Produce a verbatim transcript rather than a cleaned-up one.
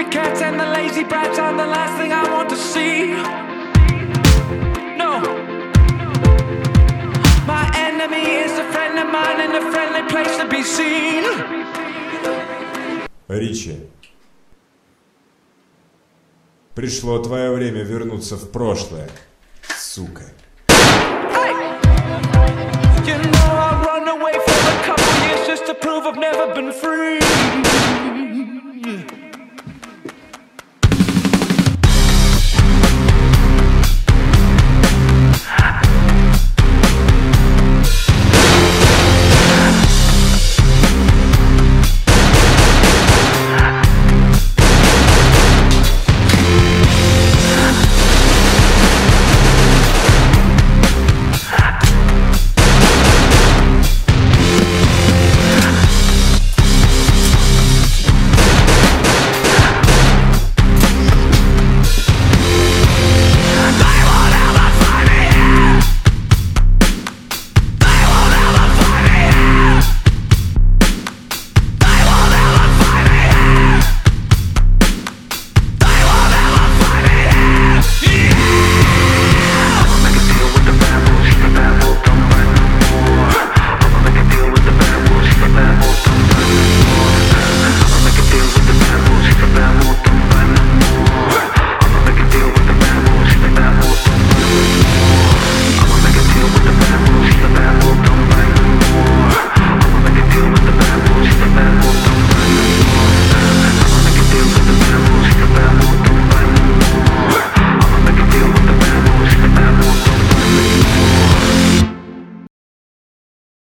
copycats and the lazy brats are the last thing I want to see. No. My enemy is a friend of mine in a friendly place to be seen. Ричи, пришло твое время вернуться в прошлое, сука. Hey! You know I run away for a couple years just to prove I've never been free.